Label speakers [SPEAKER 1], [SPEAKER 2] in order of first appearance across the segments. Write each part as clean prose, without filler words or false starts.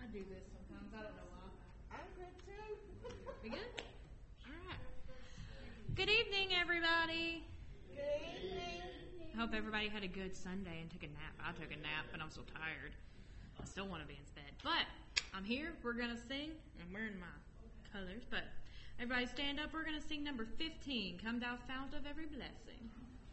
[SPEAKER 1] do this sometimes. I don't know why.
[SPEAKER 2] I'm good too.
[SPEAKER 1] We good? All right. Good evening, everybody.
[SPEAKER 2] Good evening.
[SPEAKER 1] I hope everybody had a good Sunday and took a nap. I took a nap, but I'm so tired. I still want to be in bed. But I'm here. We're going to sing. I'm wearing my colors. But everybody stand up. We're going to sing number 15, Come Thou Fount of Every Blessing.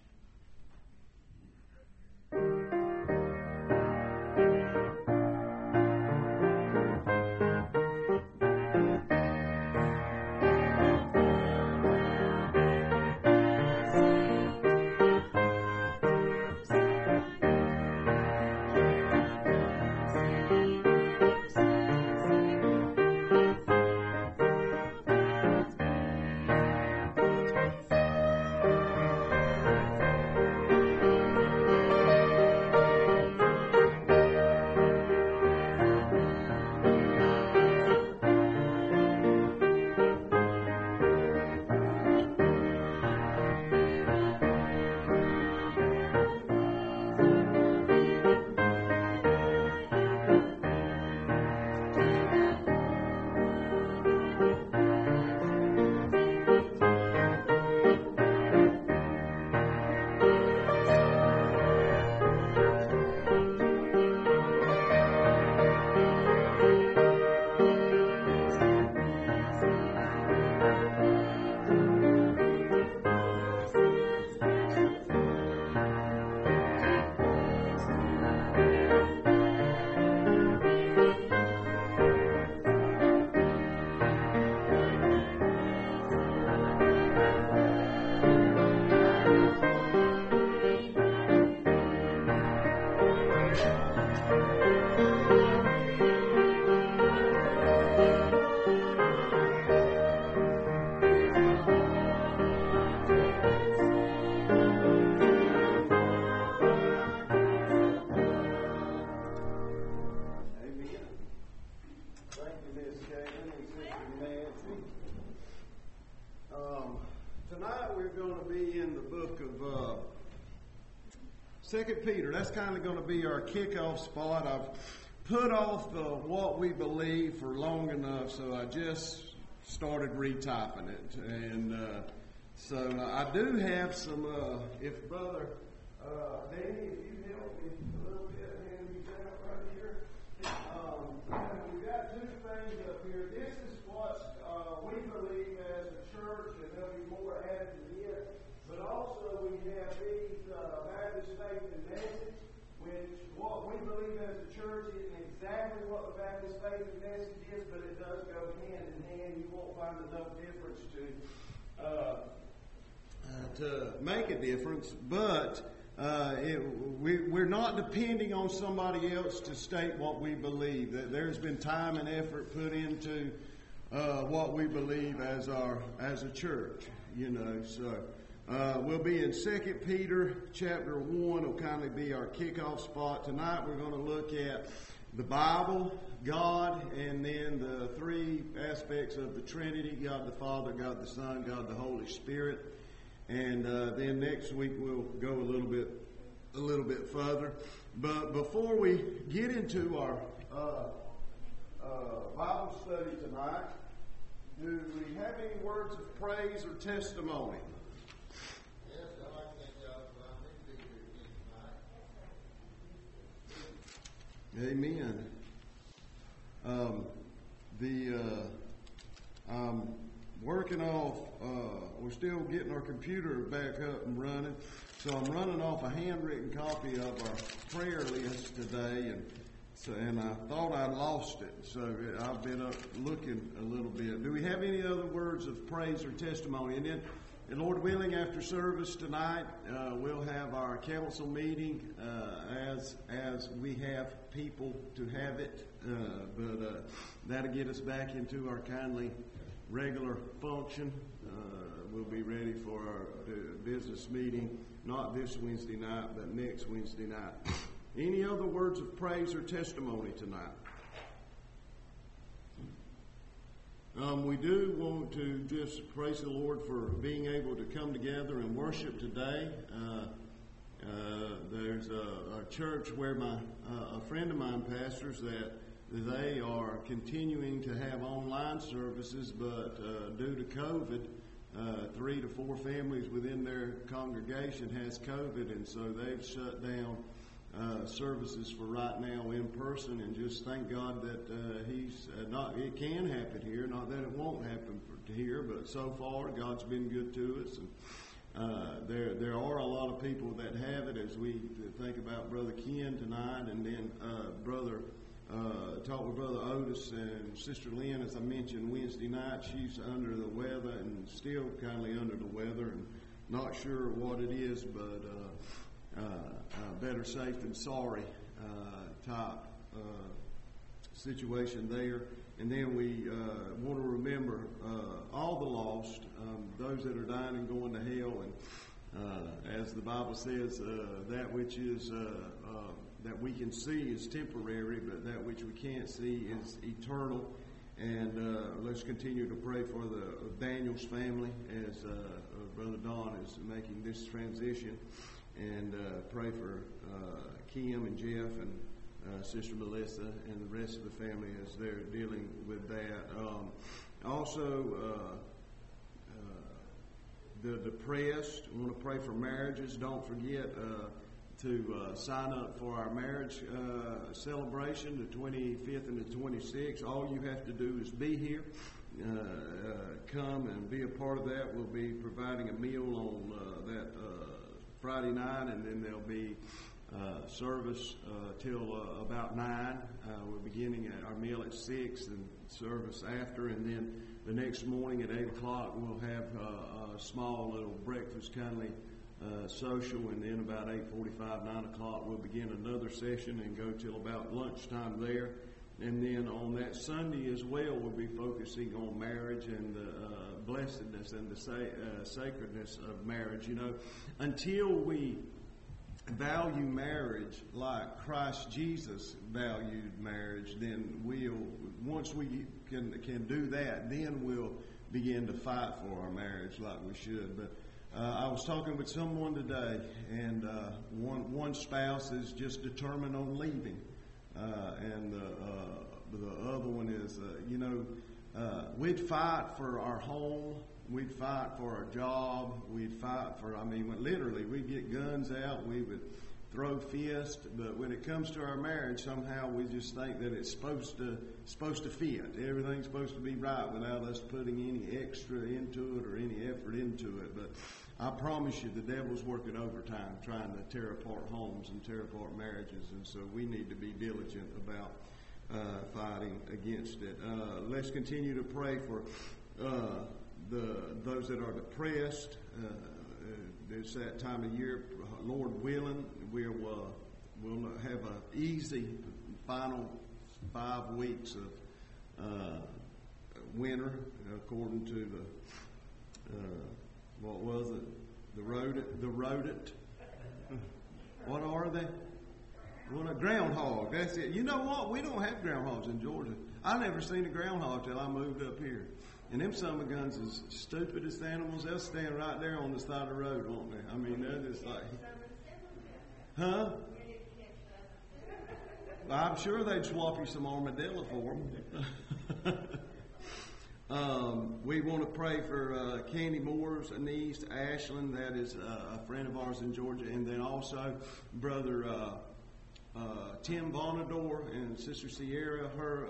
[SPEAKER 3] Second Peter, that's kind of going to be our kickoff spot. I've put off what we believe for long enough, so I just started retyping it. And so I do have some, if Brother Danny, if you help me a little bit, hand these out right here. We've got two things up here. This is what we believe as a church, and there'll be more added to it. But also we have these Baptist Faith and Message, which what we believe as a church isn't exactly what the Baptist Faith and Message is, but it does go hand in hand. You won't find enough difference to make a difference, but we're not depending on somebody else to state what we believe. There's been time and effort put into what we believe as a church, so. We'll be in 2 Peter chapter 1. Will kind of be our kickoff spot. Tonight we're going to look at the Bible, God, and then the three aspects of the Trinity, God the Father, God the Son, God the Holy Spirit. And then next week we'll go a little bit further. But before we get into our Bible study tonight, do we have any words of praise or testimony? Amen. I'm working off, we're still getting our computer back up and running, so I'm running off a handwritten copy of our prayer list today, and I thought I'd lost it, so I've been up looking a little bit. Do we have any other words of praise or testimony? And then, Lord willing, after service tonight, we'll have our council meeting as we have people to have it. But that'll get us back into our kindly regular function. We'll be ready for our business meeting, not this Wednesday night, but next Wednesday night. Any other words of praise or testimony tonight? We do want to just praise the Lord for being able to come together and worship today. There's a church where a friend of mine pastors they are continuing to have online services, but due to COVID, 3 to 4 families within their congregation has COVID, and so they've shut down services for right now in person. And just thank God that it can happen here, not that it won't happen here, but so far God's been good to us. And there are a lot of people that have it, as we think about Brother Ken tonight, and then talked with Brother Otis and Sister Lynn, as I mentioned Wednesday night. She's under the weather and still kindly under the weather, and not sure what it is, but better safe than sorry type situation there. And then we want to remember all the lost, those that are dying and going to hell. And as the Bible says, that which is that we can see is temporary, but that which we can't see is eternal. And let's continue to pray for the Daniels family as Brother Don is making this transition, and pray for Kim and Jeff and Sister Melissa and the rest of the family as they're dealing with that. Also, the depressed. We want to pray for marriages. Don't forget to sign up for our marriage celebration, the 25th and the 26th. All you have to do is be here. Come and be a part of that. We'll be providing a meal on that Friday night, and then there'll be service till about 9. We're beginning at our meal at 6 and service after, and then the next morning at 8 o'clock we'll have a small little breakfast, kindly social, and then about 8:45, 9 o'clock we'll begin another session and go till about lunchtime there. And then on that Sunday as well, we'll be focusing on marriage and the blessedness and the sacredness of marriage. You know, until we value marriage like Christ Jesus valued marriage, then once we can do that, then we'll begin to fight for our marriage like we should. But I was talking with someone today, and one spouse is just determined on leaving, and the other one is, we'd fight for our home, we'd fight for our job, we'd fight for, literally, we'd get guns out, we would throw fists, but when it comes to our marriage, somehow we just think that it's supposed to fit. Everything's supposed to be right without us putting any extra into it or any effort into it. But I promise you, the devil's working overtime trying to tear apart homes and tear apart marriages, and so we need to be diligent about fighting against it. Let's continue to pray for those that are depressed. It's that time of year. Lord willing, we'll have an easy final 5 weeks of winter, according to the what was it? The rodent. What are they? Well, a groundhog. That's it. You know what? We don't have groundhogs in Georgia. I never seen a groundhog till I moved up here. And them son of a guns is stupidest animals. They'll stand right there on the side of the road, won't they? I mean, they're just like, huh? I'm sure they'd swap you some armadillo for them. We want to pray for Candy Moore's niece, Ashlyn. That is a friend of ours in Georgia. And then also Brother Tim Bonador and Sister Sierra, her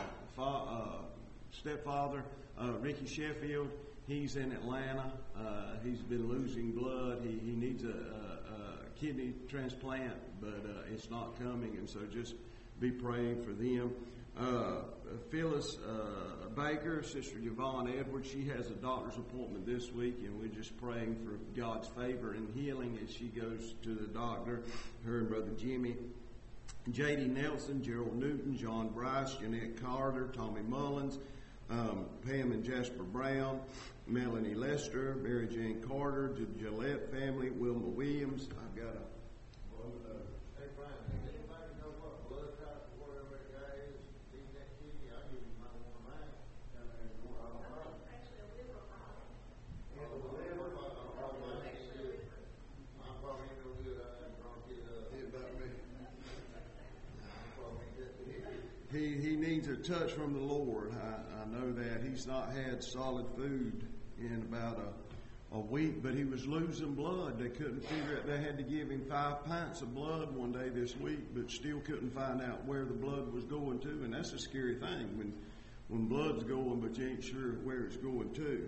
[SPEAKER 3] stepfather, Ricky Sheffield. He's in Atlanta. He's been losing blood. He needs a kidney transplant, but it's not coming, and so just be praying for them. Phyllis Baker, Sister Yvonne Edwards, she has a doctor's appointment this week, and we're just praying for God's favor and healing as she goes to the doctor. Her and Brother Jimmy. J.D. Nelson, Gerald Newton, John Bryce, Jeanette Carter, Tommy Mullins, Pam and Jasper Brown, Melanie Lester, Mary Jane Carter, the Gillette family, Wilma Williams. I've got a...
[SPEAKER 4] Hey, Brian, does anybody know what blood type or whatever that guy is? He's that kidney. I'll give you one of mine.
[SPEAKER 2] Actually, a liver problem.
[SPEAKER 4] I'm probably ain't good. I'm probably ain't no good. I ain't drunk it up.
[SPEAKER 3] It about me.
[SPEAKER 4] I'm probably ain't that good.
[SPEAKER 3] he needs a touch from the Lord. I know that. He's not had solid food in about a week, but he was losing blood. They couldn't figure it. They had to give him 5 pints of blood one day this week, but still couldn't find out where the blood was going to. And that's a scary thing when blood's going, but you ain't sure where it's going to.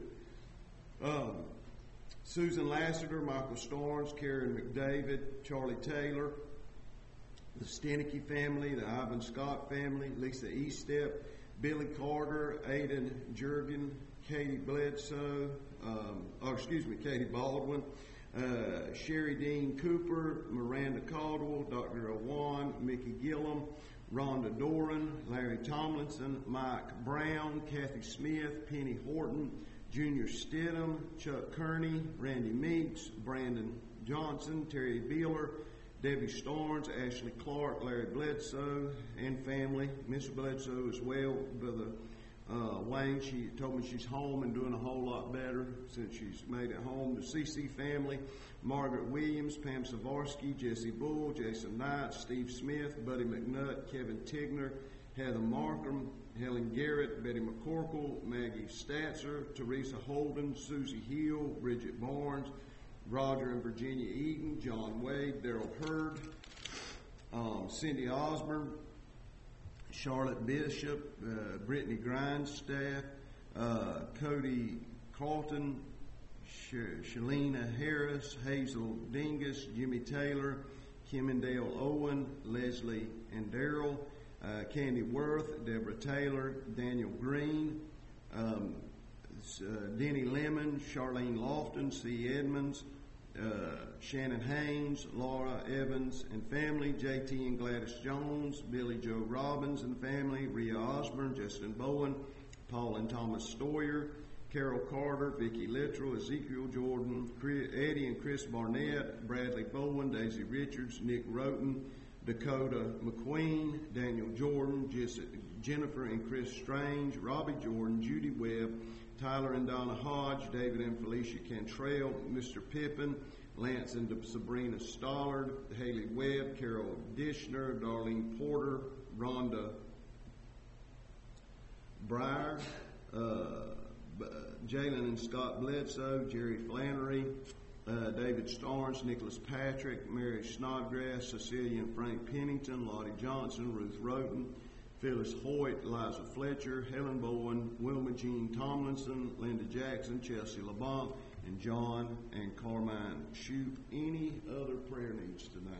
[SPEAKER 3] Susan Lassiter, Michael Starnes, Karen McDavid, Charlie Taylor, the Stenicky family, the Ivan Scott family, Lisa Eastep, Billy Carter, Aiden Jurgen, Katie Bledsoe, Katie Baldwin, Sherry Dean Cooper, Miranda Caldwell, Dr. Owan, Mickey Gillum, Rhonda Doran, Larry Tomlinson, Mike Brown, Kathy Smith, Penny Horton, Junior Stidham, Chuck Kearney, Randy Meeks, Brandon Johnson, Terry Beeler, Debbie Starnes, Ashley Clark, Larry Bledsoe, and family. Miss Bledsoe as well. Brother Wayne, she told me she's home and doing a whole lot better since she's made it home. The CC family, Margaret Williams, Pam Savarsky, Jesse Bull, Jason Knight, Steve Smith, Buddy McNutt, Kevin Tigner, Heather Markham, Helen Garrett, Betty McCorkle, Maggie Statzer, Teresa Holden, Susie Hill, Bridget Barnes, Roger and Virginia Eden, John Wade, Darrell Hurd, Cindy Osborne, Charlotte Bishop, Brittany Grindstaff, Cody Carlton, Shalina Harris, Hazel Dingus, Jimmy Taylor, Kim and Dale Owen, Leslie and Darrell, Candy Worth, Deborah Taylor, Daniel Green, Denny Lemon, Charlene Lofton, C. Edmonds, Shannon Haynes, Laura Evans and family, JT and Gladys Jones, Billy Joe Robbins and family, Rhea Osborne, Justin Bowen, Paul and Thomas Stoyer, Carol Carter, Vicki Littrell, Ezekiel Jordan, Eddie and Chris Barnett, Bradley Bowen, Daisy Richards, Nick Roten, Dakota McQueen, Daniel Jordan, Jennifer and Chris Strange, Robbie Jordan, Judy Webb, Tyler and Donna Hodge, David and Felicia Cantrell, Mr. Pippin, Lance and Sabrina Stollard, Haley Webb, Carol Dishner, Darlene Porter, Rhonda Breyer, Jalen and Scott Bledsoe, Jerry Flannery, David Starnes, Nicholas Patrick, Mary Snodgrass, Cecilia and Frank Pennington, Lottie Johnson, Ruth Roden, Phyllis Hoyt, Liza Fletcher, Helen Bowen, Wilma Jean Tomlinson, Linda Jackson, Chelsea LeBlanc, and John and Carmine Shoup. Any other prayer needs tonight?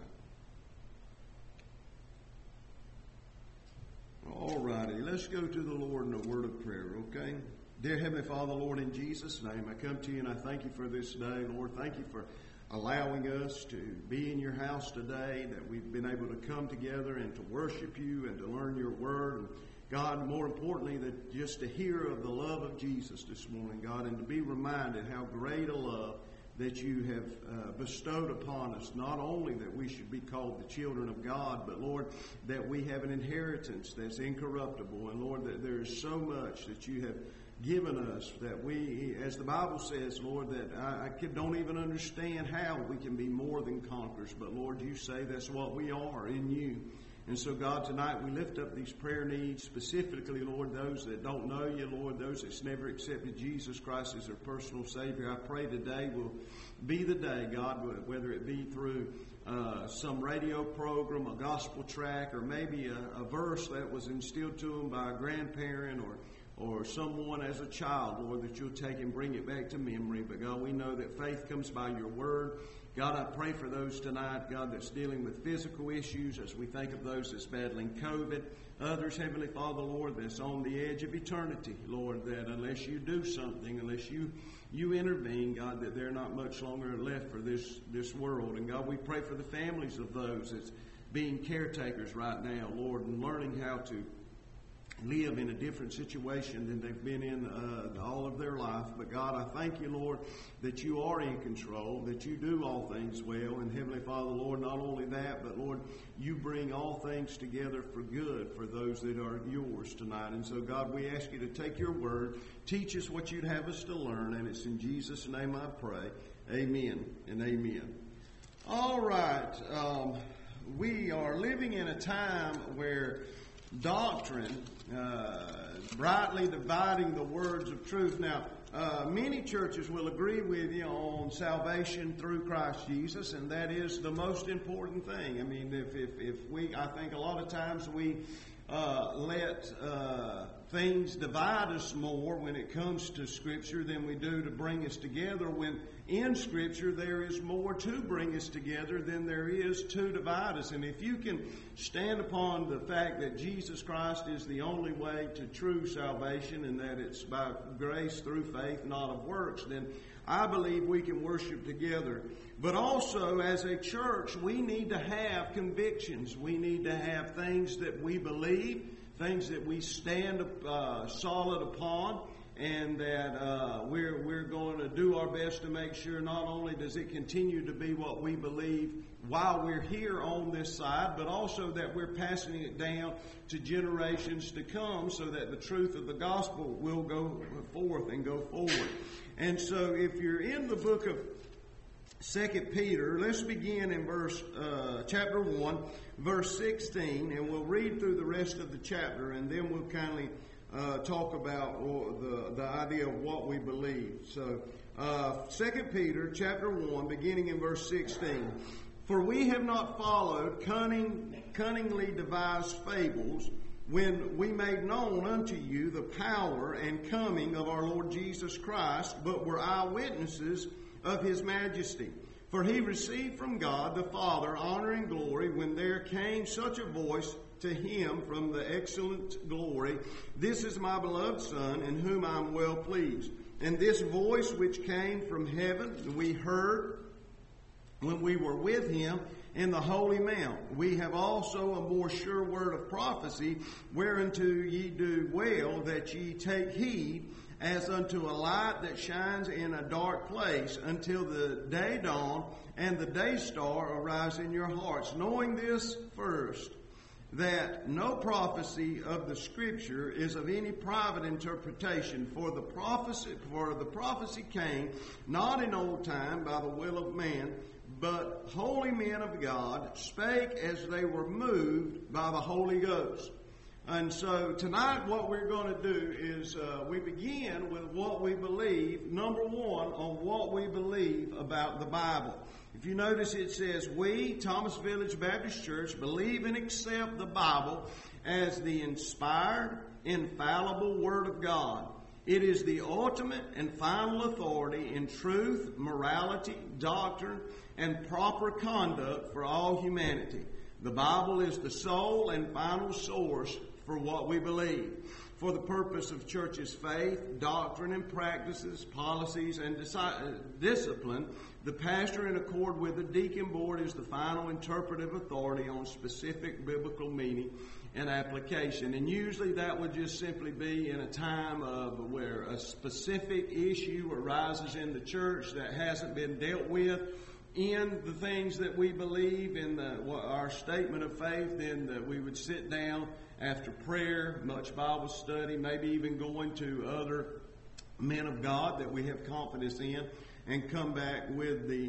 [SPEAKER 3] All righty, let's go to the Lord in a word of prayer, okay? Dear Heavenly Father, Lord, in Jesus' name, I come to you and I thank you for this day. Lord, thank you for allowing us to be in your house today, that we've been able to come together and to worship you and to learn your word. And God, more importantly, that just to hear of the love of Jesus this morning, God, and to be reminded how great a love that you have bestowed upon us. Not only that we should be called the children of God, but Lord, that we have an inheritance that's incorruptible. And Lord, that there is so much that you have given us that we, as the Bible says, Lord, that I don't even understand how we can be more than conquerors. But Lord, you say that's what we are in you. And so, God, tonight we lift up these prayer needs, specifically, Lord, those that don't know you, Lord, those that's never accepted Jesus Christ as their personal Savior. I pray today will be the day, God, whether it be through some radio program, a gospel track, or maybe a verse that was instilled to them by a grandparent or someone as a child, Lord, that you'll take and bring it back to memory. But God, we know that faith comes by your word. God, I pray for those tonight, God, that's dealing with physical issues, as we think of those that's battling COVID. Others, Heavenly Father, Lord, that's on the edge of eternity, Lord, that unless you do something, unless you intervene, God, that they're not much longer left for this world. And God, we pray for the families of those that's being caretakers right now, Lord, and learning how to live in a different situation than they've been in all of their life. But God, I thank you, Lord, that you are in control, that you do all things well. And Heavenly Father, Lord, not only that, but Lord, you bring all things together for good for those that are yours tonight. And so, God, we ask you to take your word, teach us what you'd have us to learn, and it's in Jesus' name I pray. Amen and amen. All right. We are living in a time where doctrine, rightly dividing the words of truth. Now, many churches will agree with you on salvation through Christ Jesus, and that is the most important thing. I mean, I think a lot of times we let things divide us more when it comes to Scripture than we do to bring us together, when in Scripture there is more to bring us together than there is to divide us. And if you can stand upon the fact that Jesus Christ is the only way to true salvation and that it's by grace through faith, not of works, then I believe we can worship together. But also, as a church, we need to have convictions. We need to have things that we believe, things that we stand solid upon, and that we're going to do our best to make sure not only does it continue to be what we believe while we're here on this side, but also that we're passing it down to generations to come so that the truth of the gospel will go forth and go forward. And so if you're in the book of 2 Peter, let's begin in chapter 1, verse 16, and we'll read through the rest of the chapter, and then we'll kindly talk about the idea of what we believe. So, 2 Peter chapter 1, beginning in verse 16. For we have not followed cunningly devised fables, when we made known unto you the power and coming of our Lord Jesus Christ, but were eyewitnesses of his majesty. For he received from God the Father honor and glory when there came such a voice to him from the excellent glory, This is my beloved Son, in whom I am well pleased. And this voice which came from heaven we heard when we were with him in the holy mount. We have also a more sure word of prophecy, whereunto ye do well that ye take heed, as unto a light that shines in a dark place, until the day dawn and the day star arise in your hearts. Knowing this first, that no prophecy of the Scripture is of any private interpretation, for the prophecy came not in old time by the will of man, but holy men of God spake as they were moved by the Holy Ghost. And so tonight what we're going to do is we begin with what we believe, number one, on what we believe about the Bible. If you notice, it says, we, Thomas Village Baptist Church, believe and accept the Bible as the inspired, infallible Word of God. It is the ultimate and final authority in truth, morality, doctrine, and proper conduct for all humanity. The Bible is the sole and final source for what we believe. For the purpose of church's faith, doctrine, and practices, policies, and discipline, the pastor, in accord with the deacon board, is the final interpretive authority on specific biblical meaning and application. And usually that would just simply be in a time of where a specific issue arises in the church that hasn't been dealt with in the things that we believe in our statement of faith. Then we would sit down after prayer, much Bible study, maybe even going to other men of God that we have confidence in, and come back with the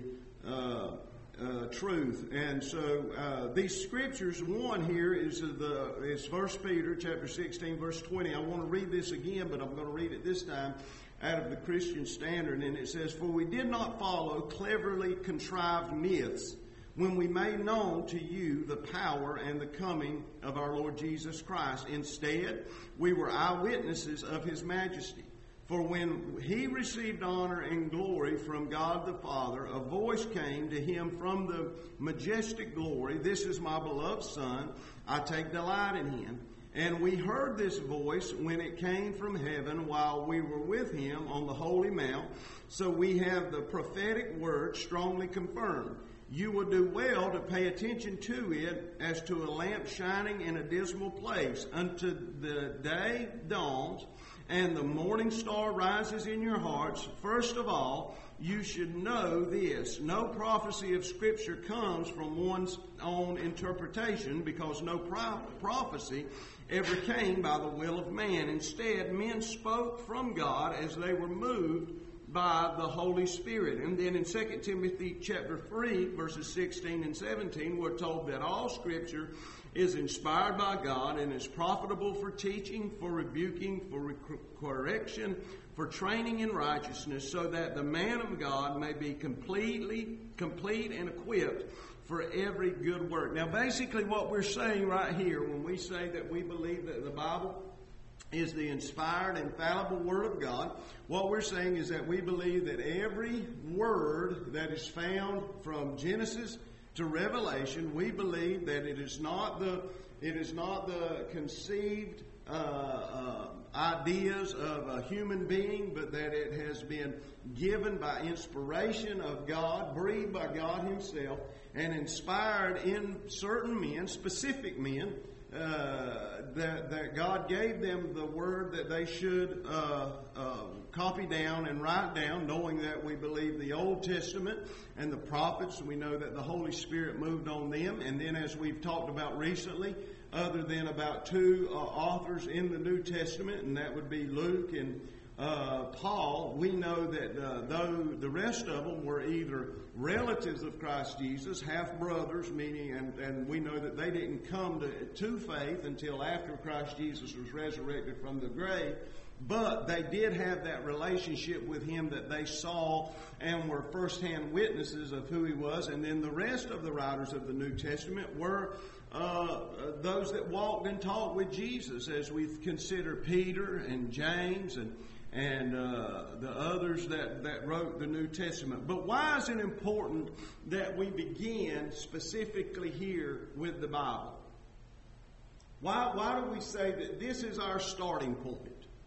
[SPEAKER 3] truth. And so these scriptures, one here is 1 Peter chapter 16, verse 20. I want to read this again, but I'm going to read it this time out of the Christian Standard. And it says, For we did not follow cleverly contrived myths when we made known to you the power and the coming of our Lord Jesus Christ. Instead, we were eyewitnesses of his majesty. For when he received honor and glory from God the Father, a voice came to him from the majestic glory, This is my beloved Son, I take delight in him. And we heard this voice when it came from heaven while we were with him on the holy mount. So we have the prophetic word strongly confirmed. You will do well to pay attention to it as to a lamp shining in a dismal place until the day dawns and the morning star rises in your hearts. First of all, you should know this. No prophecy of Scripture comes from one's own interpretation, because no prophecy ever came by the will of man. Instead, men spoke from God as they were moved by the Holy Spirit. And then in 2 Timothy chapter 3, verses 16 and 17, we're told that all Scripture is inspired by God and is profitable for teaching, for rebuking, for correction, for training in righteousness, so that the man of God may be complete and equipped for every good work. Now, basically what we're saying right here when we say that we believe that the Bible is the inspired, infallible Word of God, what we're saying is that we believe that every word that is found from Genesis to Revelation, we believe that it is not the conceived ideas of a human being, but that it has been given by inspiration of God, breathed by God Himself, and inspired in certain men, specific men, that God gave them the word that they should copy down and write down, knowing that we believe the Old Testament and the prophets. We know that the Holy Spirit moved on them. And then, as we've talked about recently, other than about two authors in the New Testament, and that would be Luke and Paul, we know that though the rest of them were either relatives of Christ Jesus, half-brothers, meaning, and we know that they didn't come to faith until after Christ Jesus was resurrected from the grave, but they did have that relationship with Him that they saw and were first-hand witnesses of who He was. And then the rest of the writers of the New Testament were those that walked and talked with Jesus, as we consider Peter and James and the others that wrote the New Testament. But why is it important that we begin specifically here with the Bible? Why do we say that this is our starting point?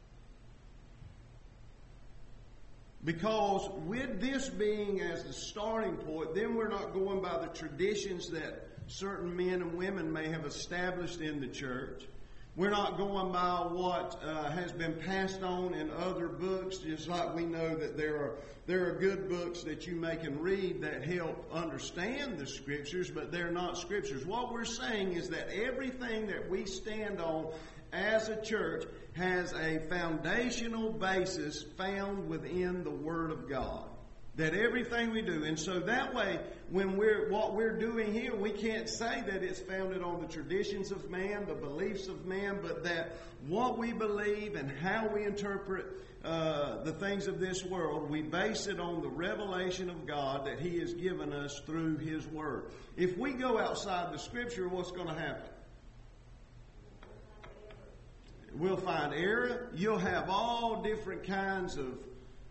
[SPEAKER 3] Because with this being as the starting point, then we're not going by the traditions that certain men and women may have established in the church. We're not going by what has been passed on in other books, just like we know that there are good books that you can read that help understand the Scriptures, but they're not Scriptures. What we're saying is that everything that we stand on as a church has a foundational basis found within the Word of God. That everything we do, and so that way, when what we're doing here, we can't say that it's founded on the traditions of man, the beliefs of man, but that what we believe and how we interpret the things of this world, we base it on the revelation of God that He has given us through His Word. If we go outside the Scripture, what's going to happen? We'll find error. You'll have all different kinds of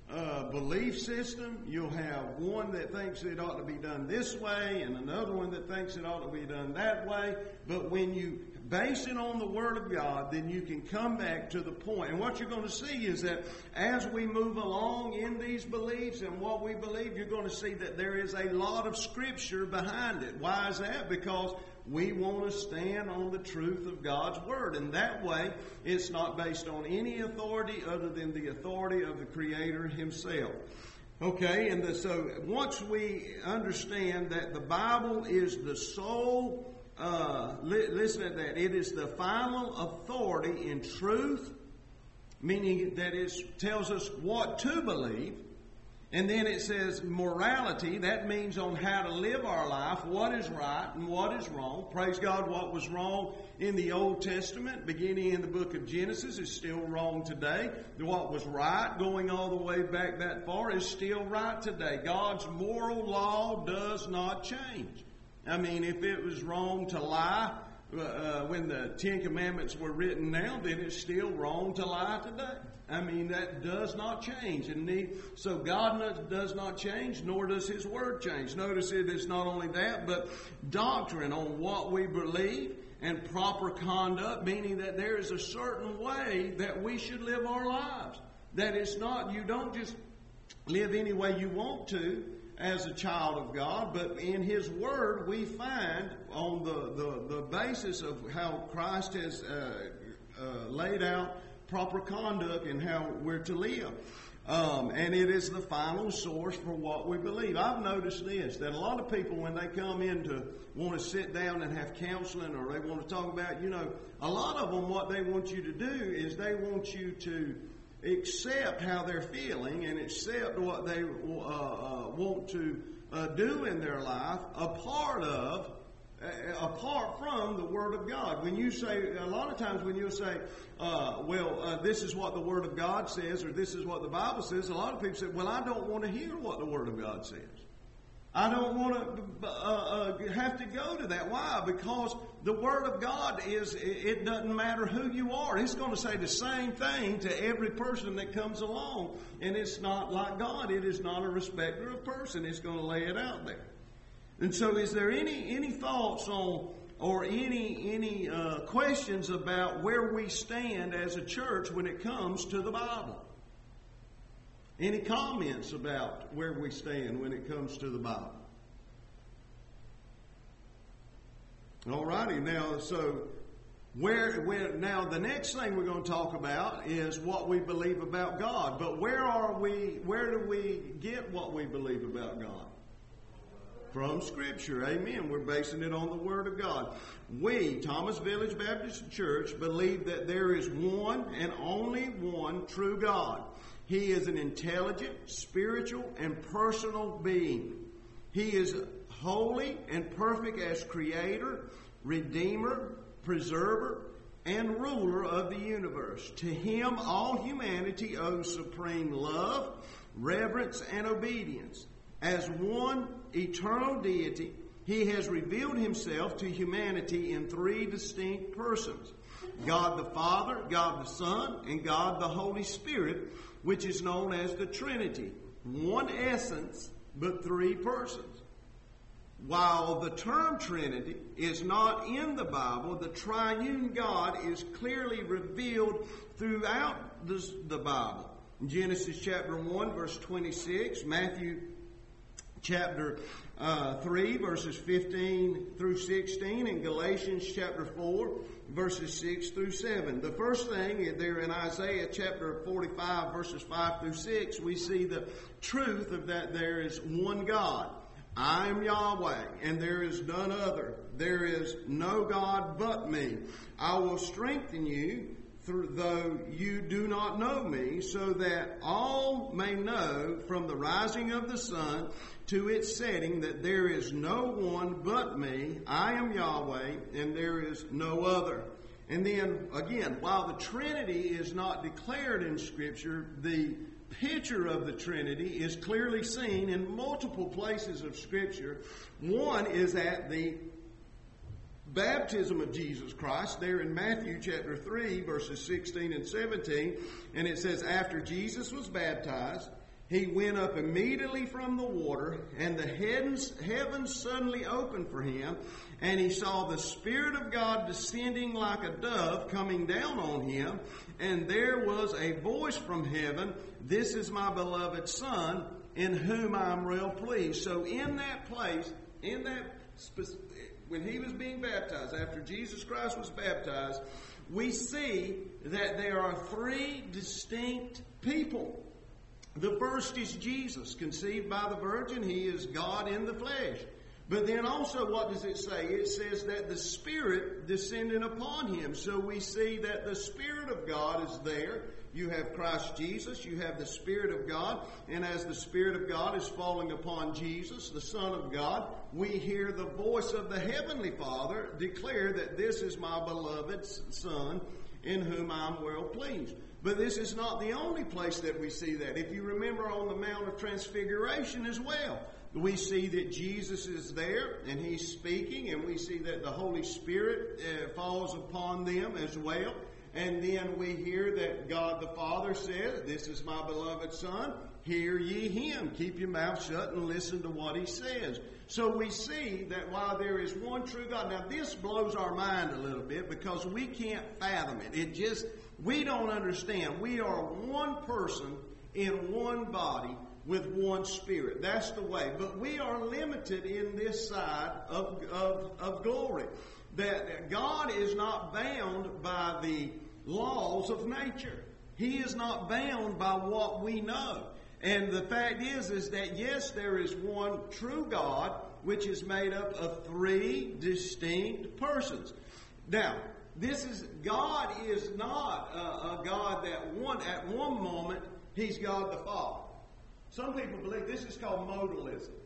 [SPEAKER 3] belief system. You'll have one that thinks it ought to be done this way and another one that thinks it ought to be done that way. But when you base it on the Word of God, then you can come back to the point. And what you're going to see is that as we move along in these beliefs and what we believe, you're going to see that there is a lot of Scripture behind it. Why is that? Because we want to stand on the truth of God's Word. And that way, it's not based on any authority other than the authority of the Creator Himself. Okay, and so once we understand that the Bible is the sole, listen to that, it is the final authority in truth, meaning that it tells us what to believe. And then it says morality. That means on how to live our life, what is right and what is wrong. Praise God, what was wrong in the Old Testament, beginning in the book of Genesis, is still wrong today. What was right, going all the way back that far, is still right today. God's moral law does not change. I mean, if it was wrong to lie when the Ten Commandments were written now, then it's still wrong to lie today. I mean, that does not change. So God does not change, nor does His Word change. Notice it is not only that, but doctrine on what we believe and proper conduct, meaning that there is a certain way that we should live our lives. That it's not, you don't just live any way you want to as a child of God, but in His Word we find on the basis of how Christ has laid out proper conduct and how we're to live. And it is the final source for what we believe. I've noticed this, that a lot of people, when they come in to want to sit down and have counseling, or they want to talk about, a lot of them, what they want you to do is they want you to accept how they're feeling and accept what they want to do in their life, a part of apart from the Word of God. When you say, a lot of times when you say, this is what the Word of God says, or this is what the Bible says, a lot of people say, well, I don't want to hear what the Word of God says. I don't want to have to go to that. Why? Because the Word of God it doesn't matter who you are. It's going to say the same thing to every person that comes along. And it's not like God. It is not a respecter of person. It's going to lay it out there. And so is there any thoughts on or any questions about where we stand as a church when it comes to the Bible? Any comments about where we stand when it comes to the Bible? All righty. Now, so now the next thing we're going to talk about is what we believe about God. But where do we get what we believe about God? From Scripture. Amen. We're basing it on the Word of God. We, Thomas Village Baptist Church, believe that there is one and only one true God. He is an intelligent, spiritual, and personal being. He is holy and perfect as creator, redeemer, preserver, and ruler of the universe. To Him, all humanity owes supreme love, reverence, and obedience. As one eternal deity, He has revealed Himself to humanity in three distinct persons: God the Father, God the Son, and God the Holy Spirit, which is known as the Trinity. One essence, but three persons. While the term Trinity is not in the Bible, the triune God is clearly revealed throughout the Bible. In Genesis chapter 1, verse 26, Matthew chapter 3, verses 15 through 16, and Galatians chapter 4, verses 6 through 7. The first thing there in Isaiah chapter 45, verses 5 through 6, we see the truth of that there is one God. I am Yahweh, and there is none other. There is no God but me. I will strengthen you, though you do not know me, so that all may know from the rising of the sun to its setting that there is no one but me. I am Yahweh, and there is no other. And then, again, while the Trinity is not declared in Scripture, the picture of the Trinity is clearly seen in multiple places of Scripture. One is at the baptism of Jesus Christ, there in Matthew chapter 3, verses 16 and 17, and it says, after Jesus was baptized, He went up immediately from the water, and the heavens suddenly opened for Him, and He saw the Spirit of God descending like a dove coming down on Him, and there was a voice from heaven, this is my beloved Son, in whom I am well pleased. So in that place, when He was being baptized, after Jesus Christ was baptized, we see that there are three distinct people. The first is Jesus, conceived by the Virgin. He is God in the flesh. But then also, what does it say? It says that the Spirit descended upon Him. So we see that the Spirit of God is there. You have Christ Jesus. You have the Spirit of God. And as the Spirit of God is falling upon Jesus, the Son of God, we hear the voice of the Heavenly Father declare that this is my beloved Son, in whom I am well pleased. But this is not the only place that we see that. If you remember on the Mount of Transfiguration as well, we see that Jesus is there and He's speaking, and we see that the Holy Spirit falls upon them as well. And then we hear that God the Father says, this is my beloved Son, hear ye Him. Keep your mouth shut and listen to what He says. So we see that while there is one true God, now this blows our mind a little bit because we can't fathom it. We don't understand. We are one person in one body with one Spirit. That's the way. But we are limited in this side of glory. That God is not bound by the laws of nature. He is not bound by what we know. And the fact is that yes, there is one true God, which is made up of three distinct persons. Now, God is not a God that at one moment He's God the Father. Some people believe this is called modalism.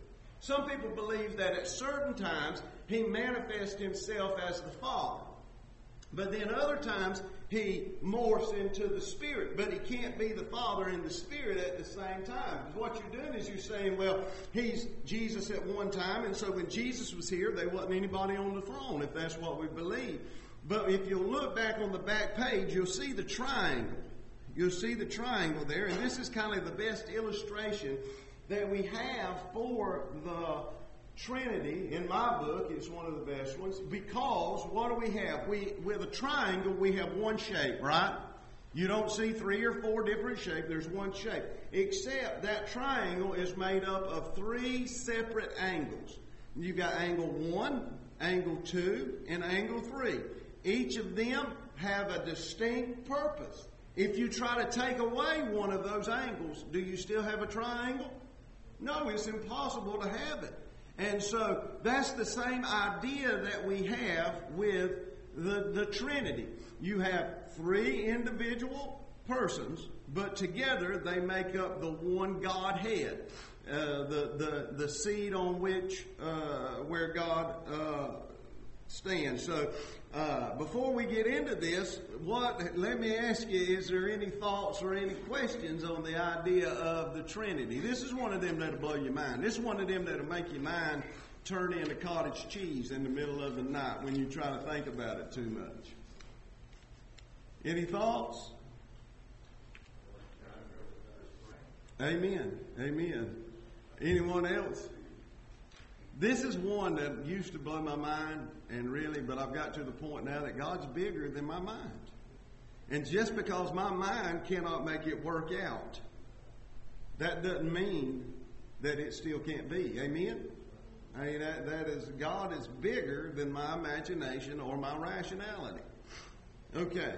[SPEAKER 5] Some people believe that at certain times he manifests himself as the Father. But then other times he morphs into the Spirit. But he can't be the Father and the Spirit at the same time. Because what you're doing is you're saying, well, he's Jesus at one time, and so when Jesus was here, there wasn't anybody on the throne, if that's what we believe. But if you'll look back on the back page, you'll see the triangle. You'll see the triangle there, and this is kind of the best illustration that we have for the Trinity. In my book, it's one of the best ones, because what do we have? With a triangle, we have one shape, right? You don't see 3 or 4 different shapes. There's one shape. Except that triangle is made up of 3 separate angles. You've got angle 1, angle 2, and angle 3. Each of them have a distinct purpose. If you try to take away one of those angles, do you still have a triangle? No, it's impossible to have it. And so that's the same idea that we have with the Trinity. You have 3 individual persons, but together they make up the one Godhead, the seed on which where God stands. So before we get into this, let me ask you, is there any thoughts or any questions on the idea of the Trinity? This is one of them that'll blow your mind. This is one of them that'll make your mind turn into cottage cheese in the middle of the night when you try to think about it too much. Any thoughts? Amen. Amen. Anyone else? This is one that used to blow my mind, but I've got to the point now that God's bigger than my mind. And just because my mind cannot make it work out, that doesn't mean that it still can't be. Amen? I mean, God is bigger than my imagination or my rationality. Okay.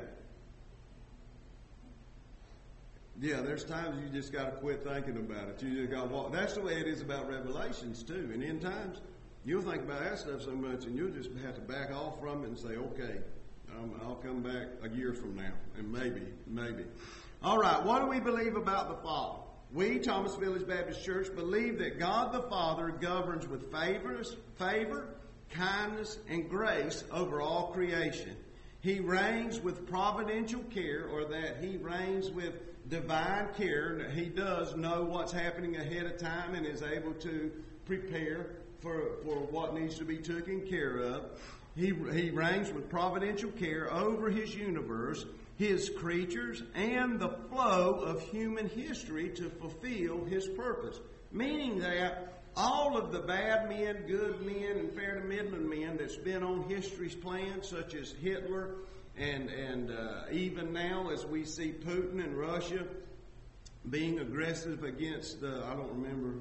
[SPEAKER 5] Yeah, there's times you just got to quit thinking about it. You just got to walk. That's the way it is about Revelations too. And in times, you'll think about that stuff so much, and you'll just have to back off from it and say, "Okay, I'll come back a year from now, and maybe." All right, what do we believe about the Father? We, Thomas Village Baptist Church, believe that God the Father governs with favor, kindness, and grace over all creation. He reigns with providential care, or that He reigns with divine care. He does know what's happening ahead of time and is able to prepare for what needs to be taken care of. He reigns with providential care over His universe, His creatures, and the flow of human history to fulfill His purpose. Meaning that all of the bad men, good men, and fair to middling men that's been on history's plan, such as Hitler, and even now as we see Putin and Russia being aggressive against I don't remember,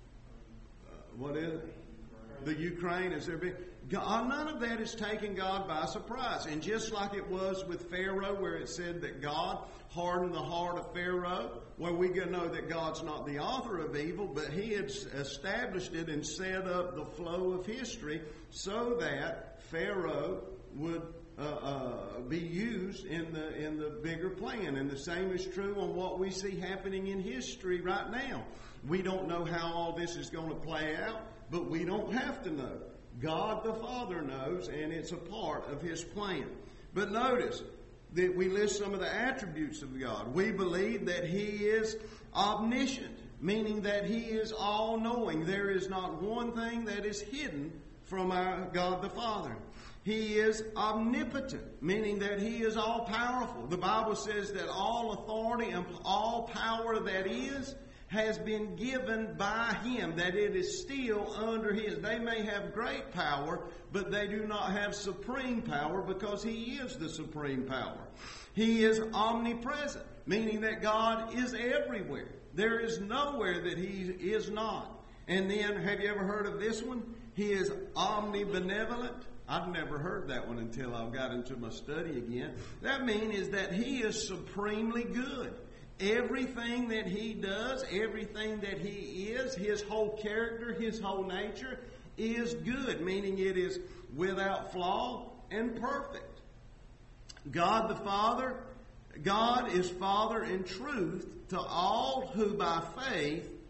[SPEAKER 5] what is it? The Ukraine. Is there been? None of that is taking God by surprise. And just like it was with Pharaoh, where it said that God hardened the heart of Pharaoh, well, we can know that God's not the author of evil, but He had established it and set up the flow of history so that Pharaoh would be used in the bigger plan. And the same is true on what we see happening in history right now. We don't know how all this is going to play out, but we don't have to know. God the Father knows, and it's a part of His plan. But notice that we list some of the attributes of God. We believe that He is omniscient, meaning that He is all-knowing. There is not one thing that is hidden from our God the Father. He is omnipotent, meaning that He is all-powerful. The Bible says that all authority and all power that is has been given by Him, that it is still under His. They may have great power, but they do not have supreme power because He is the supreme power. He is omnipresent, meaning that God is everywhere. There is nowhere that He is not. And then, have you ever heard of this one? He is omnibenevolent. I've never heard that one until I got into my study again. That means that He is supremely good. Everything that He does, everything that He is, His whole character, His whole nature is good, meaning it is without flaw and perfect. God the Father, God is Father in truth to all who by faith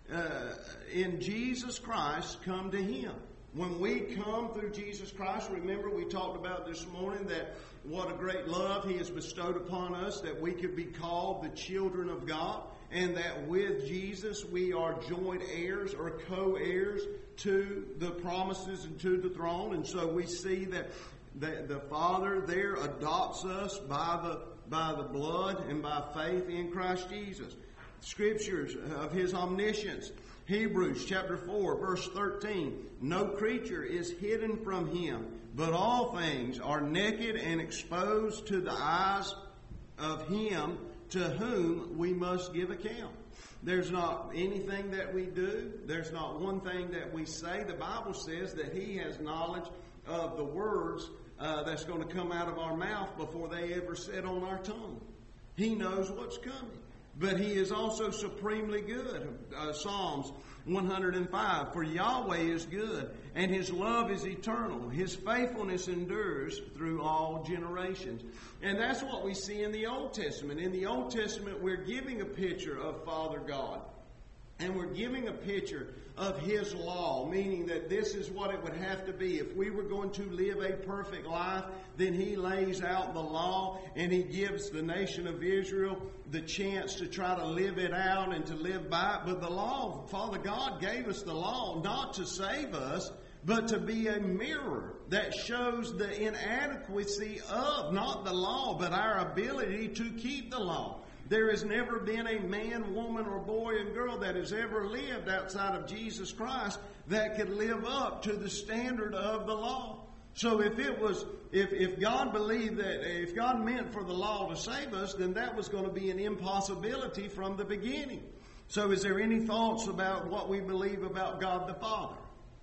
[SPEAKER 3] in Jesus Christ come to Him. When we come through Jesus Christ, remember we talked about this morning that what a great love He has bestowed upon us, that we could be called the children of God, and that with Jesus we are joint heirs or co-heirs to the promises and to the throne. And so we see that the Father there adopts us by the blood and by faith in Christ Jesus. Scriptures of His omniscience. Hebrews chapter 4 verse 13. No creature is hidden from Him, but all things are naked and exposed to the eyes of Him to whom we must give account. There's not anything that we do. There's not one thing that we say. The Bible says that He has knowledge of the words that's going to come out of our mouth before they ever sit on our tongue. He knows what's coming. But He is also supremely good. Psalms 105, for Yahweh is good, and His love is eternal. His faithfulness endures through all generations. And that's what we see in the Old Testament. In the Old Testament, we're giving a picture of Father God. And we're giving a picture of His law, meaning that this is what it would have to be. If we were going to live a perfect life, then He lays out the law and He gives the nation of Israel the chance to try to live it out and to live by it. But the law, Father God gave us the law not to save us, but to be a mirror that shows the inadequacy of not the law, but our ability to keep the law. There has never been a man, woman, or boy and girl that has ever lived outside of Jesus Christ that could live up to the standard of the law. So if God believed that, if God meant for the law to save us, then that was going to be an impossibility from the beginning. So is there any thoughts about what we believe about God the Father?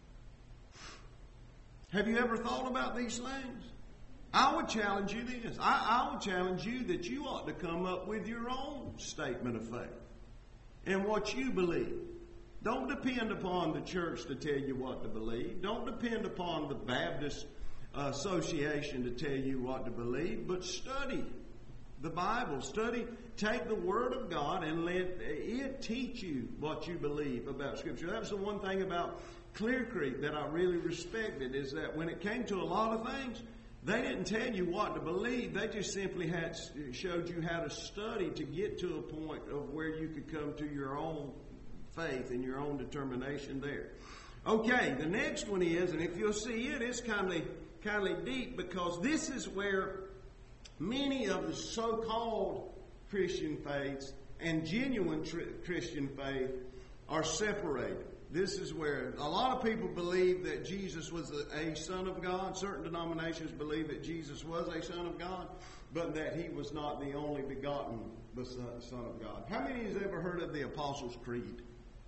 [SPEAKER 3] Have you ever thought about these things? I would challenge you this. I would challenge you that you ought to come up with your own statement of faith and what you believe. Don't depend upon the church to tell you what to believe. Don't depend upon the Baptist Association to tell you what to believe, but study the Bible. Take the Word of God and let it teach you what you believe about Scripture. That was the one thing about Clear Creek that I really respected, is that when it came to a lot of things, they didn't tell you what to believe. They just simply showed you how to study to get to a point of where you could come to your own faith and your own determination there. Okay, the next one is, and if you'll see it, it's kind of deep, because this is where many of the so-called Christian faiths and genuine Christian faith are separated. This is where a lot of people believe that Jesus was a Son of God. Certain denominations believe that Jesus was a Son of God, but that He was not the only begotten Son of God. How many has ever heard of the Apostles' Creed?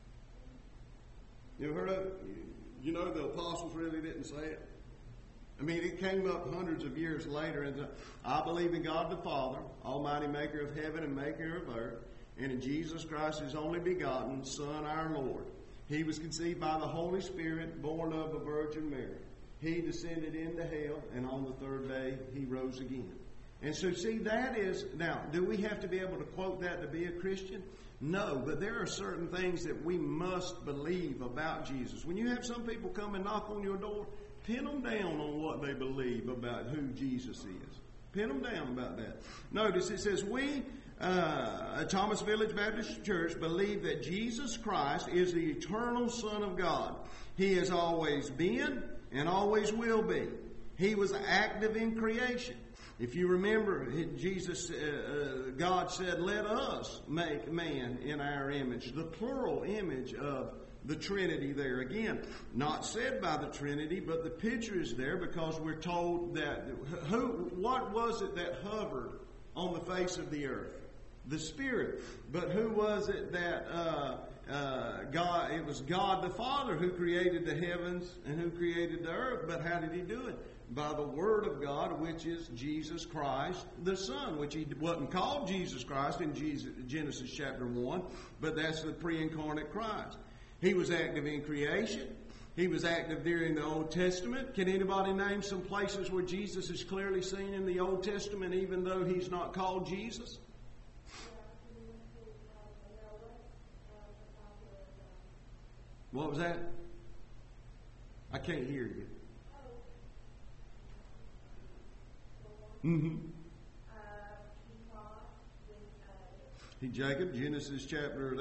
[SPEAKER 3] You ever heard of it? You know the apostles really didn't say it. I mean, it came up hundreds of years later. And I believe in God the Father, Almighty Maker of heaven and Maker of earth, and in Jesus Christ, His only begotten Son, our Lord. He was conceived by the Holy Spirit, born of the Virgin Mary. He descended into hell, and on the third day, He rose again. And so, see, that is, now, do we have to be able to quote that to be a Christian? No, but there are certain things that we must believe about Jesus. When you have some people come and knock on your door, pin them down on what they believe about who Jesus is. Pin them down about that. Notice it says, we, Thomas Village Baptist Church, believe that Jesus Christ is the eternal Son of God. He has always been and always will be. He was active in creation. If you remember, God said, let us make man in our image. The plural image of the Trinity there. Again, not said by the Trinity, but the picture is there because we're told that what was it that hovered on the face of the earth? The Spirit. But who was it that God? It was God the Father who created the heavens and who created the earth. But how did He do it? By the Word of God, which is Jesus Christ, the Son, which He wasn't called Jesus Christ in Genesis chapter 1, but that's the pre-incarnate Christ. He was active in creation. He was active during the Old Testament. Can anybody name some places where Jesus is clearly seen in the Old Testament, even though He's not called Jesus? What was that? I can't hear you. Mm-hmm. Jacob, Genesis chapter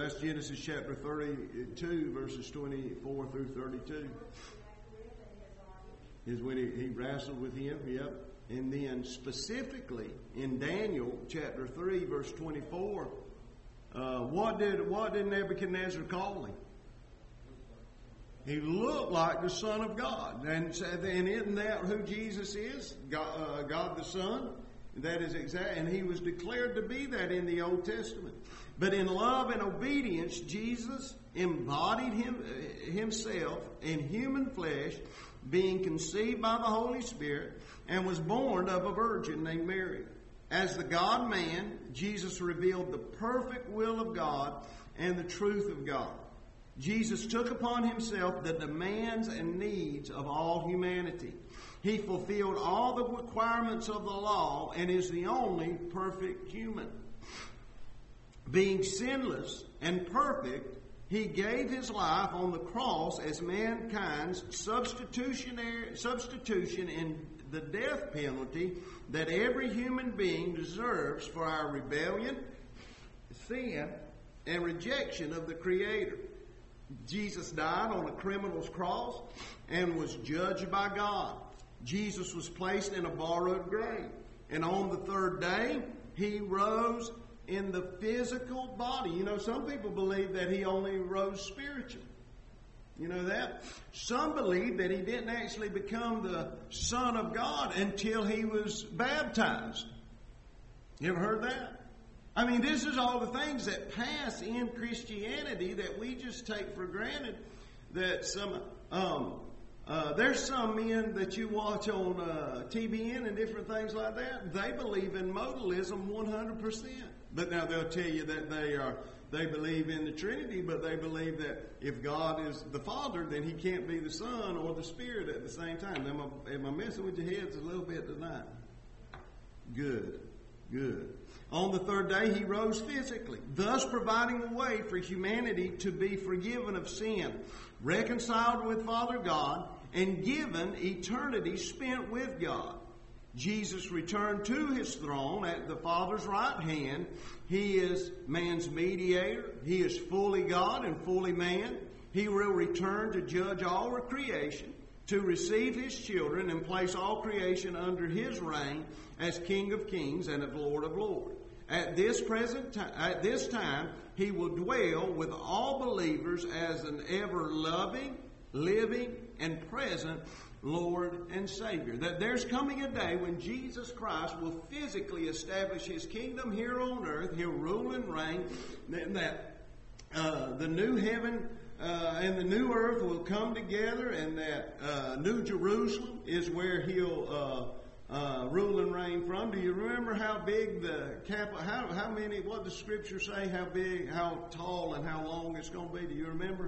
[SPEAKER 3] 32, verses 24 through 32. Is when he wrestled with him, yep. And then specifically in Daniel chapter 3, verse 24, what did Nebuchadnezzar call him? He looked like the Son of God. And isn't that who Jesus is? God the Son? That is exact. And he was declared to be that in the Old Testament. But in love and obedience, Jesus embodied himself in human flesh, being conceived by the Holy Spirit, and was born of a virgin named Mary. As the God-man, Jesus revealed the perfect will of God and the truth of God. Jesus took upon himself the demands and needs of all humanity. He fulfilled all the requirements of the law and is the only perfect human. Being sinless and perfect, he gave his life on the cross as mankind's substitution in the death penalty that every human being deserves for our rebellion, sin, and rejection of the Creator. Jesus died on a criminal's cross and was judged by God. Jesus was placed in a borrowed grave. And on the third day, he rose in the physical body. You know, some people believe that he only rose spiritually. You know that? Some believe that he didn't actually become the Son of God until he was baptized. You ever heard that? I mean, this is all the things that pass in Christianity that we just take for granted. That there's some men that you watch on TBN and different things like that. They believe in modalism 100%. But now they'll tell you that they believe in the Trinity, but they believe that if God is the Father, then he can't be the Son or the Spirit at the same time. Am I messing with your heads a little bit tonight? Good. On the third day, he rose physically, thus providing a way for humanity to be forgiven of sin, reconciled with Father God, and given eternity spent with God. Jesus returned to his throne at the Father's right hand. He is man's mediator. He is fully God and fully man. He will return to judge all creation, to receive his children and place all creation under his reign as King of Kings and as Lord of Lords. At this time, he will dwell with all believers as an ever-loving, living, and present Lord and Savior. That there's coming a day when Jesus Christ will physically establish his kingdom here on earth. He'll rule and reign. That the new heaven and the new earth will come together, and that New Jerusalem is where he'll rule and reign from. Do you remember how big the what the scriptures say, how big, how tall, and how long it's going to be? Do you remember?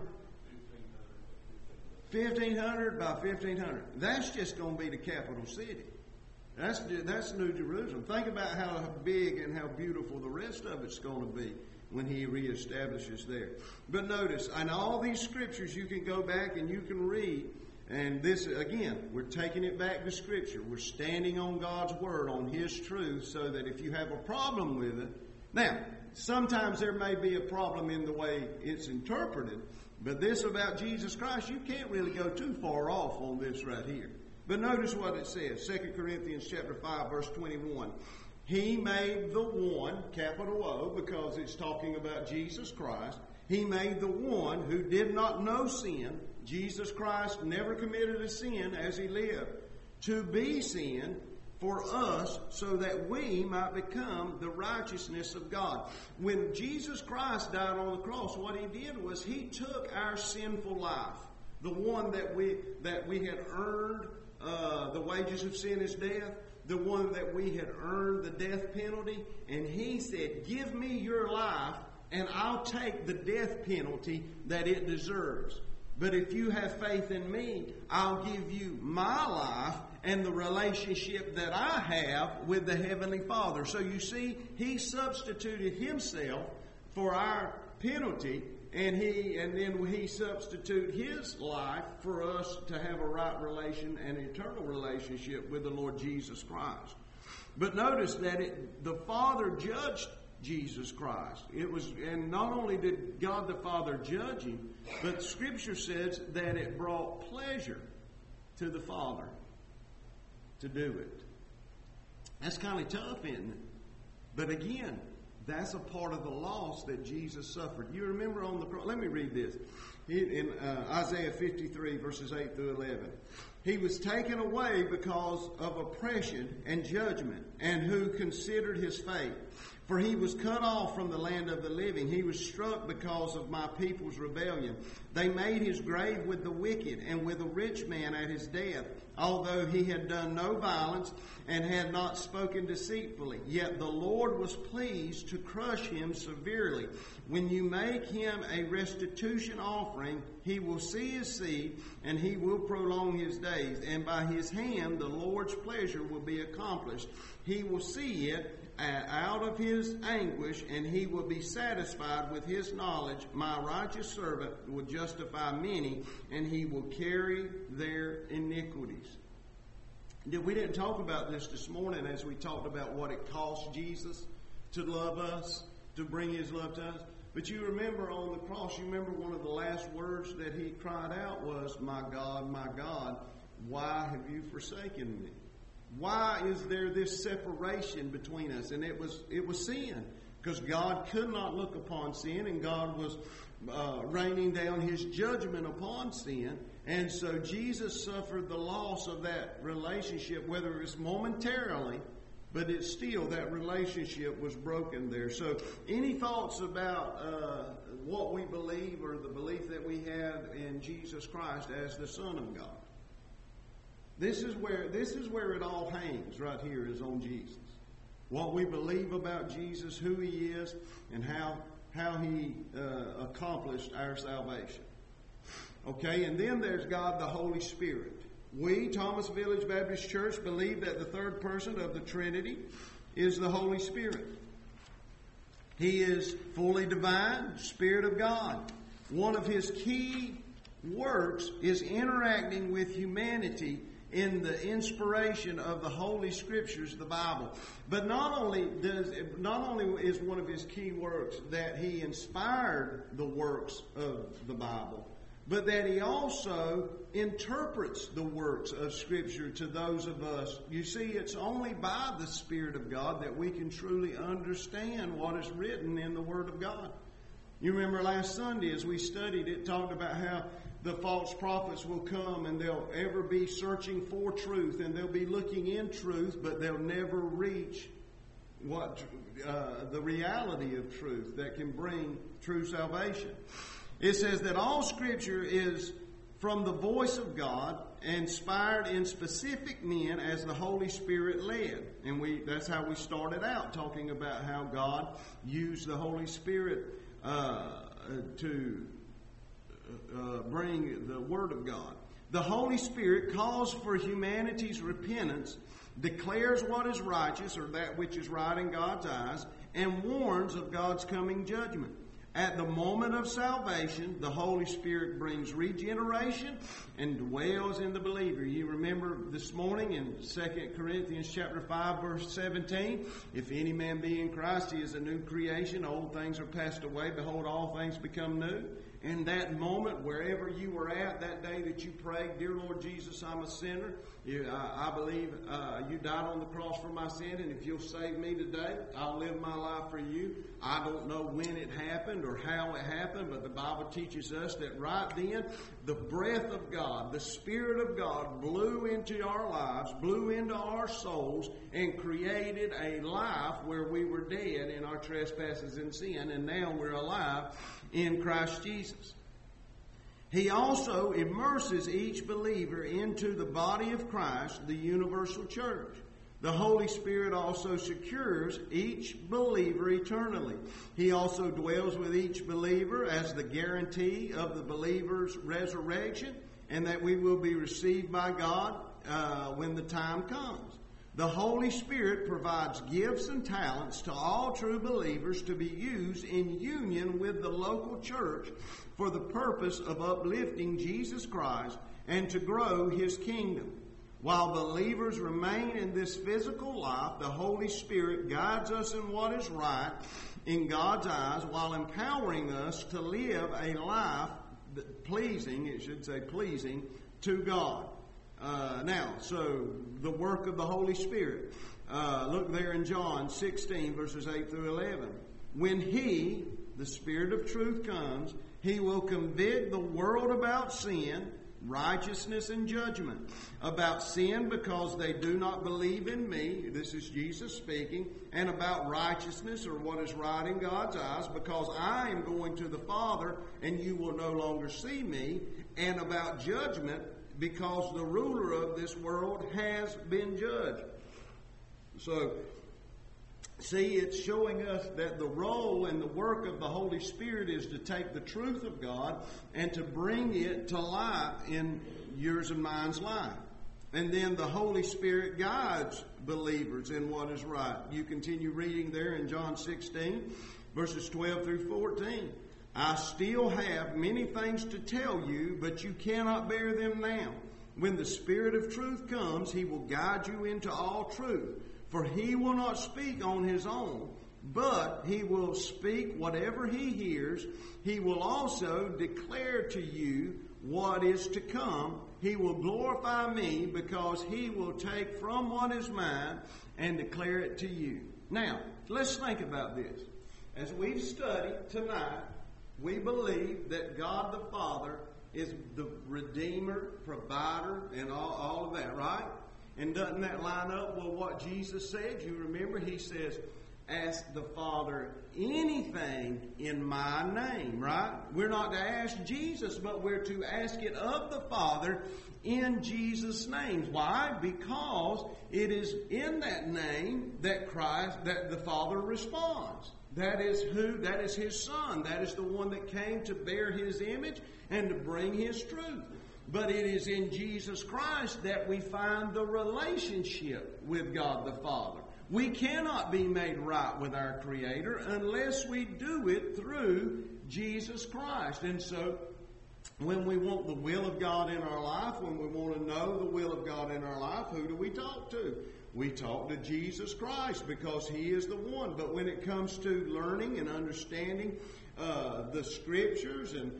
[SPEAKER 3] 1,500 by 1,500. That's just going to be the capital city. That's New Jerusalem. Think about how big and how beautiful the rest of it's going to be when he reestablishes there. But notice, in all these scriptures, you can go back and you can read. And this, again, we're taking it back to Scripture. We're standing on God's Word, on His truth, so that if you have a problem with it... Now, sometimes there may be a problem in the way it's interpreted, but this about Jesus Christ, you can't really go too far off on this right here. But notice what it says, 2 Corinthians chapter 5, verse 21. He made the one, capital O, because it's talking about Jesus Christ. He made the one who did not know sin. Jesus Christ never committed a sin as he lived, to be sin for us so that we might become the righteousness of God. When Jesus Christ died on the cross, what he did was he took our sinful life, the one that we had earned, the wages of sin is death, the one that we had earned the death penalty, and he said, give me your life and I'll take the death penalty that it deserves. But if you have faith in me, I'll give you my life and the relationship that I have with the Heavenly Father. So you see, he substituted himself for our penalty. and then he substitute his life for us to have a right relation and eternal relationship with the Lord Jesus Christ. But notice that the Father judged Jesus Christ. And not only did God the Father judge him, but Scripture says that it brought pleasure to the Father to do it. That's kind of tough, isn't it? But again, that's a part of the loss that Jesus suffered. You remember on the cross, let me read this. In Isaiah 53, verses 8 through 11. He was taken away because of oppression and judgment, and who considered his fate. For he was cut off from the land of the living. He was struck because of my people's rebellion. They made his grave with the wicked and with a rich man at his death, although he had done no violence and had not spoken deceitfully. Yet the Lord was pleased to crush him severely. When you make him a restitution offering, he will see his seed, and he will prolong his days. And by his hand the Lord's pleasure will be accomplished. He will see it out of his anguish, and he will be satisfied with his knowledge. My righteous servant will justify many, and he will carry their iniquities. We didn't talk about this morning as we talked about what it cost Jesus to love us, to bring his love to us. But you remember on the cross, you remember one of the last words that he cried out was, my God, why have you forsaken me? Why is there this separation between us? And it was sin, because God could not look upon sin, and God was raining down his judgment upon sin. And so Jesus suffered the loss of that relationship, whether it was momentarily, but it's still, that relationship was broken there. So any thoughts about what we believe, or the belief that we have in Jesus Christ as the Son of God? This is where it all hangs right here, is on Jesus. What we believe about Jesus, who he is, and how he accomplished our salvation. Okay, and then there's God the Holy Spirit. We, Thomas Village Baptist Church, believe that the third person of the Trinity is the Holy Spirit. He is fully divine, Spirit of God. One of his key works is interacting with humanity in the inspiration of the Holy Scriptures, the Bible. But not only is one of his key works that he inspired the works of the Bible, but that he also interprets the works of Scripture to those of us. You see, it's only by the Spirit of God that we can truly understand what is written in the Word of God. You remember last Sunday as we studied, it talked about how the false prophets will come and they'll ever be searching for truth, and they'll be looking in truth, but they'll never reach the reality of truth that can bring true salvation. It says that all Scripture is from the voice of God, inspired in specific men as the Holy Spirit led. And that's how we started out, talking about how God used the Holy Spirit to bring the Word of God. The Holy Spirit calls for humanity's repentance, declares what is righteous, or that which is right in God's eyes, and warns of God's coming judgment. At the moment of salvation, the Holy Spirit brings regeneration and dwells in the believer. You remember this morning in 2 Corinthians chapter 5, verse 17, if any man be in Christ, he is a new creation. Old things are passed away. Behold, all things become new. In that moment, wherever you were at that day that you prayed, dear Lord Jesus, I'm a sinner. I believe you died on the cross for my sin, and if you'll save me today, I'll live my life for you. I don't know when it happened or how it happened, but the Bible teaches us that right then, the breath of God, the Spirit of God blew into our lives, blew into our souls, and created a life where we were dead in our trespasses and sin, and now we're alive in Christ Jesus. He also immerses each believer into the body of Christ, the universal church. The Holy Spirit also secures each believer eternally. He also dwells with each believer as the guarantee of the believer's resurrection, and that we will be received by God when the time comes. The Holy Spirit provides gifts and talents to all true believers to be used in union with the local church for the purpose of uplifting Jesus Christ and to grow His kingdom. While believers remain in this physical life, the Holy Spirit guides us in what is right in God's eyes while empowering us to live a life pleasing to God. So the work of the Holy Spirit. Look there in John 16, verses 8 through 11. When He, the Spirit of truth, comes, He will convict the world about sin, righteousness, and judgment. About sin because they do not believe in me, this is Jesus speaking, and about righteousness, or what is right in God's eyes, because I am going to the Father and you will no longer see me, and about judgment, because the ruler of this world has been judged. So, see, it's showing us that the role and the work of the Holy Spirit is to take the truth of God and to bring it to life in yours and mine's life. And then the Holy Spirit guides believers in what is right. You continue reading there in John 16, verses 12 through 14. I still have many things to tell you, but you cannot bear them now. When the Spirit of truth comes, He will guide you into all truth. For He will not speak on His own, but He will speak whatever He hears. He will also declare to you what is to come. He will glorify me because He will take from what is mine and declare it to you. Now, let's think about this. As we've studied tonight, we believe that God the Father is the Redeemer, provider, and all of that, right? And doesn't that line up with what Jesus said? You remember He says, ask the Father anything in my name, right? We're not to ask Jesus, but we're to ask it of the Father in Jesus' name. Why? Because it is in that name that the Father responds. That is His Son. That is the one that came to bear His image and to bring His truth. But it is in Jesus Christ that we find the relationship with God the Father. We cannot be made right with our Creator unless we do it through Jesus Christ. And so, when we want the will of God in our life, when we want to know the will of God in our life, who do we talk to? We talk to Jesus Christ because He is the one. But when it comes to learning and understanding the Scriptures and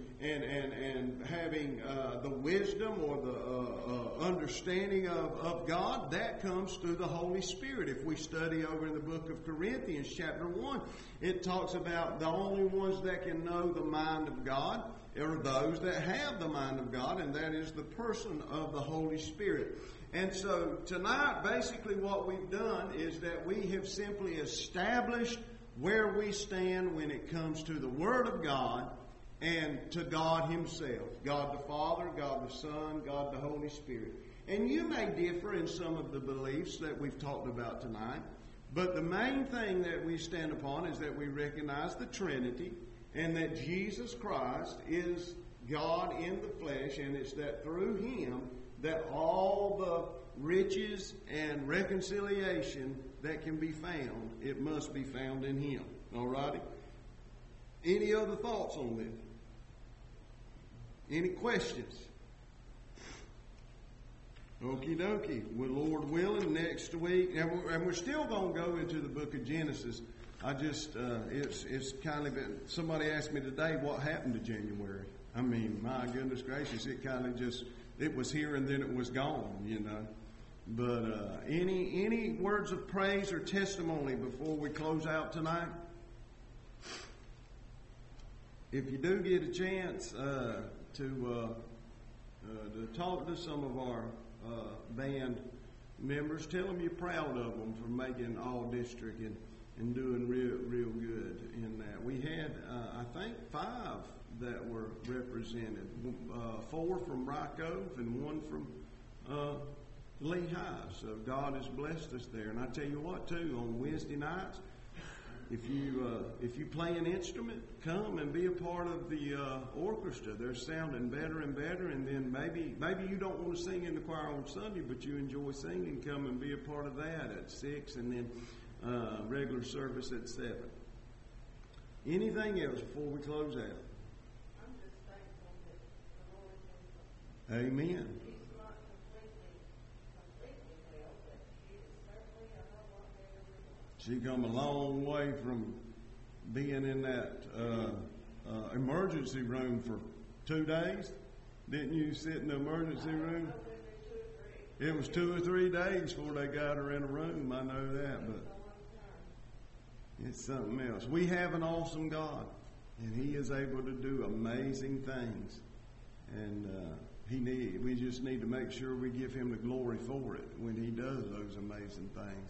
[SPEAKER 3] having the wisdom or the understanding of God, that comes through the Holy Spirit. If we study over in the book of Corinthians chapter 1, it talks about the only ones that can know the mind of God are those that have the mind of God, and that is the person of the Holy Spirit. And so tonight, basically what we've done is that we have simply established where we stand when it comes to the Word of God and to God Himself. God the Father, God the Son, God the Holy Spirit. And you may differ in some of the beliefs that we've talked about tonight, but the main thing that we stand upon is that we recognize the Trinity and that Jesus Christ is God in the flesh, and it's that through Him that all the riches and reconciliation that can be found, it must be found in Him. All righty? Any other thoughts on this? Any questions? Okie dokie. Well, Lord willing, next week, and we're still going to go into the book of Genesis. I just, it's kind of, somebody asked me today what happened to January. I mean, my goodness gracious, it kind of just, it was here and then it was gone, you know. But any words of praise or testimony before we close out tonight? If you do get a chance to talk to some of our band members, tell them you're proud of them for making all district and doing real good in that. We had, I think, 5 that were represented. 4 from Rock Cove and 1 from Lehigh. So God has blessed us there. And I tell you what, too, on Wednesday nights, if you play an instrument, come and be a part of the orchestra. They're sounding better and better. And then maybe you don't want to sing in the choir on Sunday, but you enjoy singing. Come and be a part of that at 6, and then regular service at 7. Anything else before we close out?
[SPEAKER 2] I'm just thankful that the Lord has
[SPEAKER 3] Amen.
[SPEAKER 2] He's not completely well, but He is certainly a whole lot better than
[SPEAKER 3] She come a long way from being in that emergency room for 2 days. Didn't you sit in the emergency room? It was 2 or 3 days before they got her in a room. I know that, but it's something else. We have an awesome God, and He is able to do amazing things. And we just need to make sure we give Him the glory for it when He does those amazing things.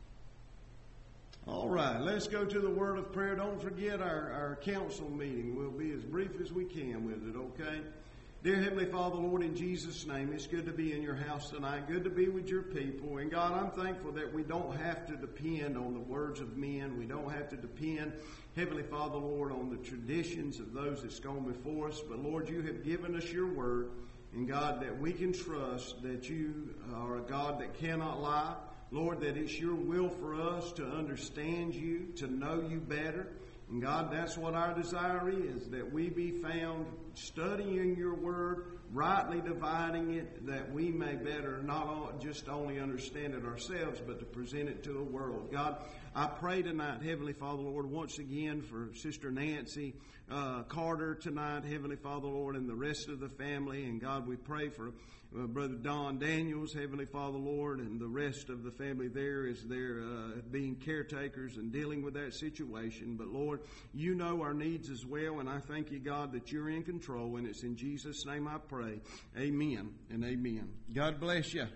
[SPEAKER 3] All right, let's go to the word of prayer. Don't forget our council meeting. We'll be as brief as we can with it, okay? Dear Heavenly Father, Lord, in Jesus' name, it's good to be in your house tonight. Good to be with your people. And God, I'm thankful that we don't have to depend on the words of men. We don't have to depend, Heavenly Father, Lord, on the traditions of those that's gone before us. But Lord, you have given us your word. And God, that we can trust that you are a God that cannot lie. Lord, that it's your will for us to understand you, to know you better. And God, that's what our desire is, that we be found studying your word, rightly dividing it, that we may better not just only understand it ourselves, but to present it to the world. God, I pray tonight, Heavenly Father, Lord, once again for Sister Nancy Carter tonight, Heavenly Father, Lord, and the rest of the family. And God, we pray for Brother Don Daniels, Heavenly Father, Lord, and the rest of the family there as they're being caretakers and dealing with that situation. But Lord, you know our needs as well, and I thank you, God, that you're in control, and it's in Jesus' name I pray. Amen and amen. God bless you.